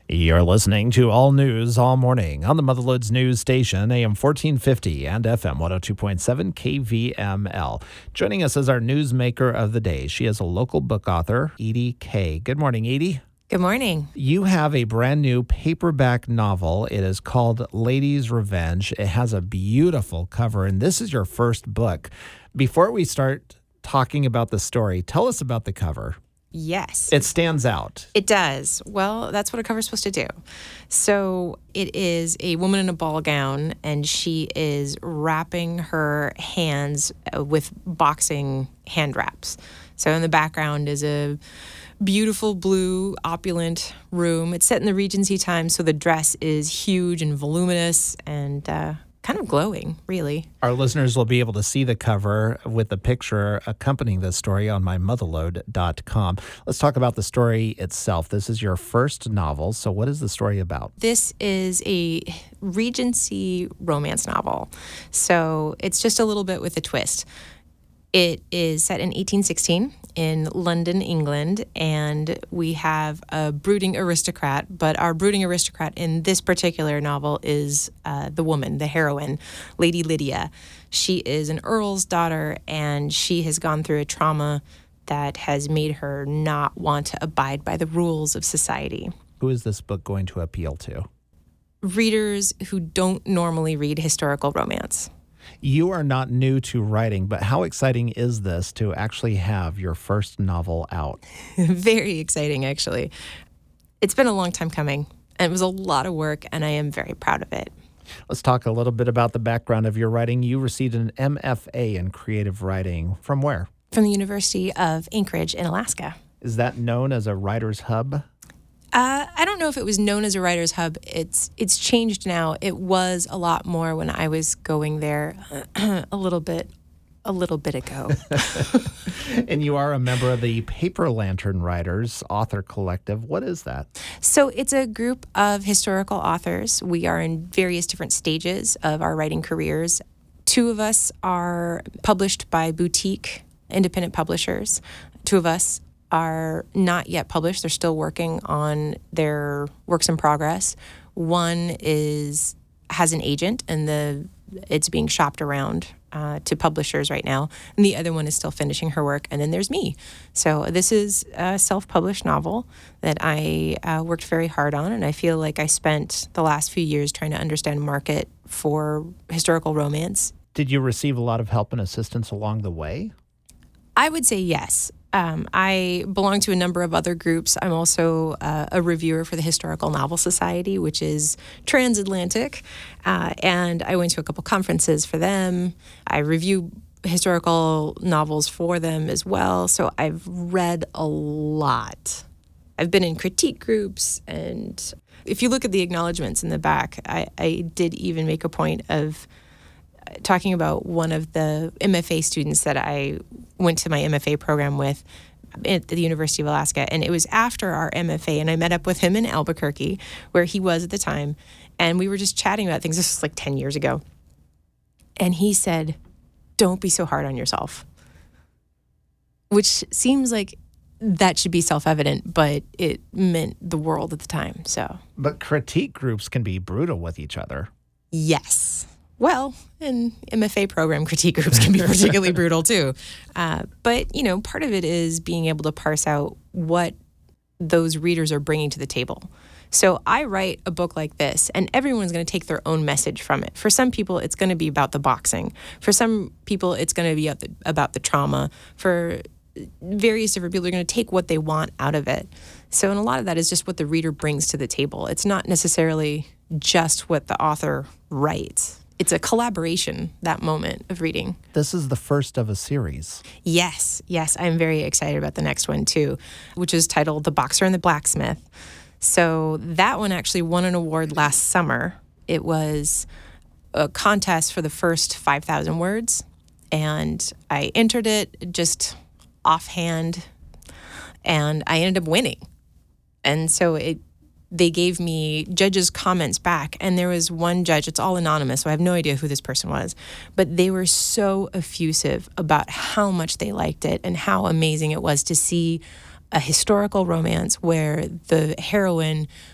You're listening to All News All Morning on the Motherloads News Station, AM 1450 and FM 102.7 KVML. Joining us as our newsmaker of the day, she is a local book author, Edie Kay. Good morning, Edie. Good morning. You have a brand new paperback novel. It is called Lady's Revenge. It has a beautiful cover, and this is your first book. Before we start talking about the story, tell us about the cover. Yes. It stands out. It does. Well, that's what a cover is supposed to do. So it is a woman in a ball gown, and she is wrapping her hands with boxing hand wraps. So in the background is a beautiful blue, opulent room. It's set in the Regency time, so the dress is huge and voluminous and kind of glowing, really. Our listeners will be able to see the cover with the picture accompanying the story on mymotherload.com. Let's talk about the story itself. This is your first novel, so what is the story about? This is a Regency romance novel, so it's just a little bit with a twist. It is set in 1816 in London, England, and we have a brooding aristocrat, but our brooding aristocrat in this particular novel is the woman, the heroine, Lady Lydia. She is an earl's daughter, and she has gone through a trauma that has made her not want to abide by the rules of society. Who is this book going to appeal to? Readers who don't normally read historical romance. You are not new to writing, but how exciting is this to actually have your first novel out? Very exciting, actually. It's been a long time coming, and it was a lot of work, and I am very proud of it. Let's talk a little bit about the background of your writing. You received an MFA in creative writing. From where? From the University of Anchorage in Alaska. Is that known as a writer's hub? I don't know if it was known as a writer's hub. It's changed now. It was a lot more when I was going there a little bit ago. And you are a member of the Paper Lantern Writers Author Collective. What is that? So it's a group of historical authors. We are in various different stages of our writing careers. Two of us are published by boutique independent publishers. Two of us are not yet published. They're still working on their works in progress. One has an agent, and it's being shopped around to publishers right now. And the other one is still finishing her work. And then there's me. So this is a self-published novel that I worked very hard on, and I feel like I spent the last few years trying to understand market for historical romance. Did you receive a lot of help and assistance along the way? I would say yes. I belong to a number of other groups. I'm also a reviewer for the Historical Novel Society, which is transatlantic, and I went to a couple conferences for them. I review historical novels for them as well, so I've read a lot. I've been in critique groups, and if you look at the acknowledgments in the back, I did even make a point of talking about one of the MFA students that I went to my MFA program with at the University of Alaska. And it was after our MFA, and I met up with him in Albuquerque, where he was at the time. And we were just chatting about things. This was like 10 years ago. And he said, "Don't be so hard on yourself." Which seems like that should be self-evident, but it meant the world at the time. So, but critique groups can be brutal with each other. Yes. Well, in MFA program, critique groups can be particularly brutal too. But, part of it is being able to parse out what those readers are bringing to the table. So I write a book like this, and everyone's going to take their own message from it. For some people, it's going to be about the boxing. For some people, it's going to be about the trauma. For various different people, are going to take what they want out of it. So, and a lot of that is just what the reader brings to the table. It's not necessarily just what the author writes. It's a collaboration, that moment of reading. This is the first of a series. Yes. I'm very excited about the next one, too, which is titled The Boxer and the Blacksmith. So that one actually won an award last summer. It was a contest for the first 5,000 words, and I entered it just offhand, and I ended up winning. And so they gave me judges' comments back, and there was one judge, it's all anonymous, so I have no idea who this person was, but they were so effusive about how much they liked it and how amazing it was to see a historical romance where the heroine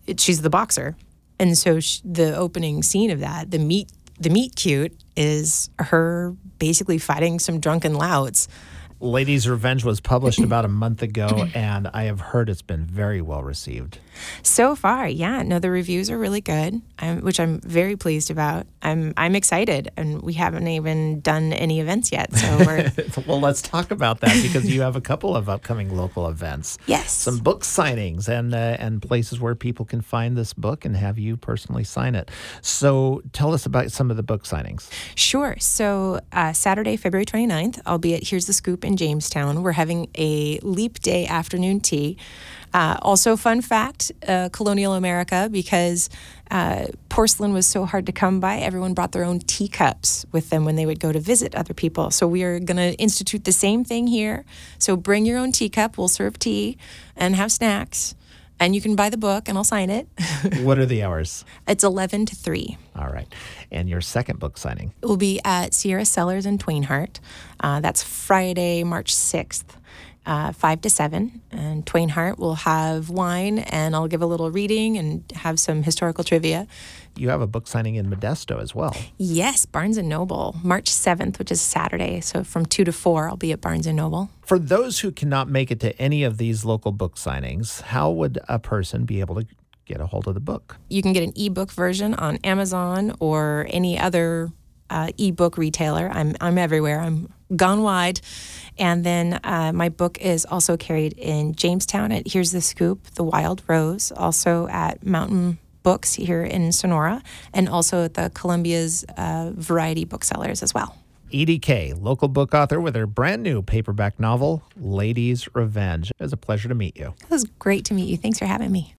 she's the boxer. And so the opening scene of that, the meet cute, is her basically fighting some drunken louts. Ladies' Revenge was published about a month ago, and I have heard it's been very well received. So far, yeah. No, the reviews are really good, which I'm very pleased about. I'm excited, and we haven't even done any events yet. So we're well, let's talk about that because you have a couple of upcoming local events. Yes. Some book signings and places where people can find this book and have you personally sign it. So tell us about some of the book signings. Sure. So Saturday, February 29th, I'll be at Here's the Scoop in Jamestown. We're having a Leap Day afternoon tea. Also, fun fact, colonial America, because porcelain was so hard to come by, everyone brought their own teacups with them when they would go to visit other people. So we are going to institute the same thing here. So bring your own teacup. We'll serve tea and have snacks. And you can buy the book, and I'll sign it. What are the hours? It's 11 to 3. All right. And your second book signing? It will be at Sierra Cellars in Twainhart. That's Friday, March 6th. 5 to 7, and Twainhart will have wine, and I'll give a little reading and have some historical trivia. You have a book signing in Modesto as well. Yes, Barnes & Noble, March 7th, which is Saturday. So from 2 to 4, I'll be at Barnes & Noble. For those who cannot make it to any of these local book signings, how would a person be able to get a hold of the book? You can get an ebook version on Amazon or any other ebook retailer. I'm everywhere. I'm gone wide. And then my book is also carried in Jamestown at Here's the Scoop, The Wild Rose, also at Mountain Books here in Sonora, and also at the Columbia's Variety Booksellers as well. Edie Kay, local book author with her brand new paperback novel, Ladies' Revenge. It was a pleasure to meet you. It was great to meet you. Thanks for having me.